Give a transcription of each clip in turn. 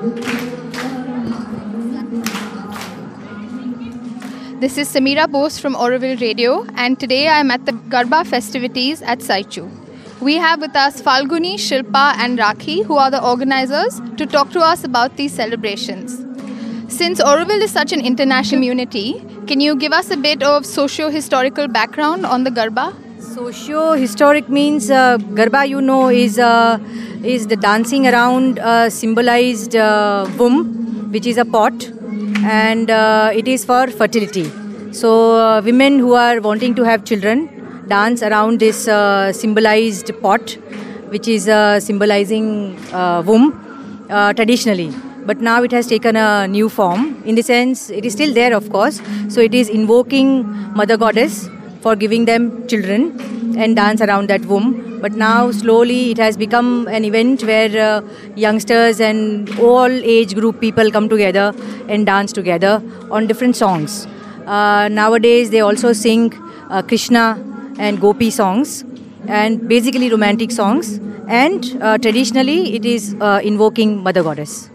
This is Samira Bose from Auroville Radio, and today I am at the Garba festivities at Saichu. We have with us Falguni, Shilpa and Rakhi, who are the organizers, to talk to us about these celebrations. Since Auroville is such an international community, can you give us a bit of socio-historical background on the Garba? Socio-historic means Garba, is the dancing around symbolized womb, which is a pot, and it is for fertility. So women who are wanting to have children dance around this symbolized pot, which is symbolizing womb traditionally. But now it has taken a new form. In the sense, it is still there, of course. So it is invoking Mother Goddess for giving them children and dance around that womb. But now slowly it has become an event where youngsters and all age group people come together and dance together on different songs. Nowadays they also sing Krishna and Gopi songs and basically romantic songs. And traditionally it is invoking Mother Goddess.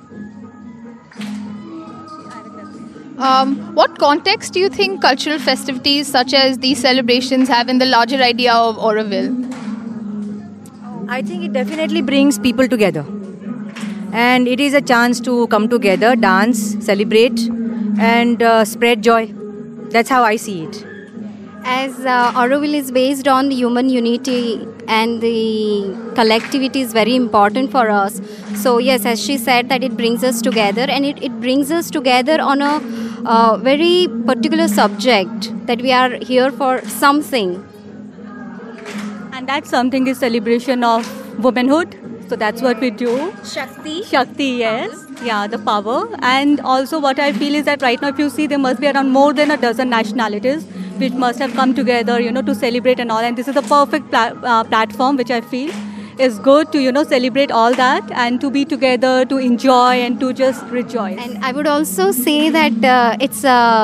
What context do you think cultural festivities such as these celebrations have in the larger idea of Auroville? I think it definitely brings people together. And it is a chance to come together, dance, celebrate and spread joy. That's how I see it. As Auroville is based on the human unity and the collectivity is very important for us. So yes, as she said, that it brings us together, and it brings us together on a very particular subject, that we are here for something. And that something is celebration of womanhood. So that's what we do. Shakti. Shakti, yes. Yeah, the power. And also what I feel is that right now if you see, there must be around more than a dozen nationalities which must have come together, to celebrate and all. And this is a perfect platform which I feel is good to, celebrate all that and to be together, to enjoy and to just rejoice. And I would also say that it's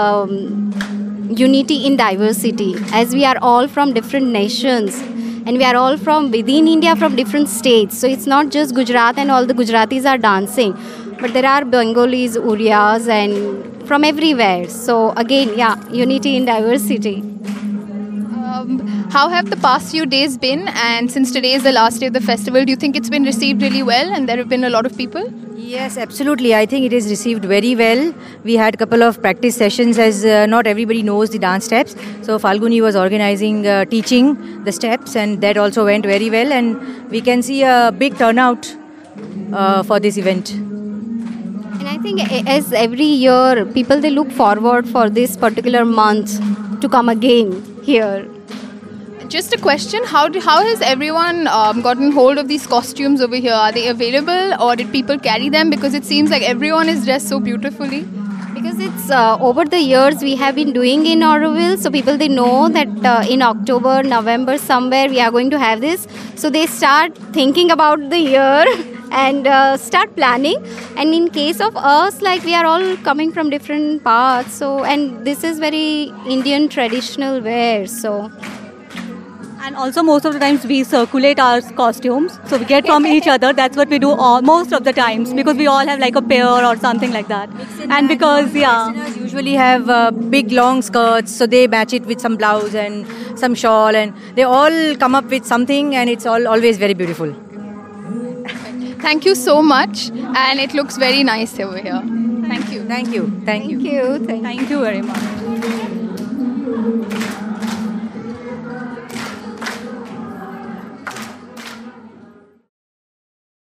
unity in diversity, as we are all from different nations and we are all from within India, from different states. So it's not just Gujarat and all the Gujaratis are dancing, but there are Bengalis, Uriyas and from everywhere. So again, unity in diversity. How have the past few days been? And since today is the last day of the festival, do you think it's been received really well and there have been a lot of people? Yes, absolutely. I think it is received very well. We had a couple of practice sessions, as not everybody knows the dance steps. So Falguni was organizing, teaching the steps, and that also went very well. And we can see a big turnout for this event. And I think as every year, people, they look forward for this particular month to come again here. Just a question, how has everyone gotten hold of these costumes over here? Are they available or did people carry them? Because it seems like everyone is dressed so beautifully. Because it's over the years we have been doing in Auroville, so people, they know that in October, November, somewhere we are going to have this. So they start thinking about the year and start planning. And in case of us, like we are all coming from different parts, so and this is very Indian traditional wear, so. And also most of the times we circulate our costumes. So we get from each other. That's what we do most of the times, because we all have like a pair or something like that. And because, Westerners usually have big long skirts, so they match it with some blouse and some shawl, and they all come up with something, and it's always very beautiful. Thank you so much, and it looks very nice over here. Thank you. Thank you. Thank you. Thank you. Thank you very much.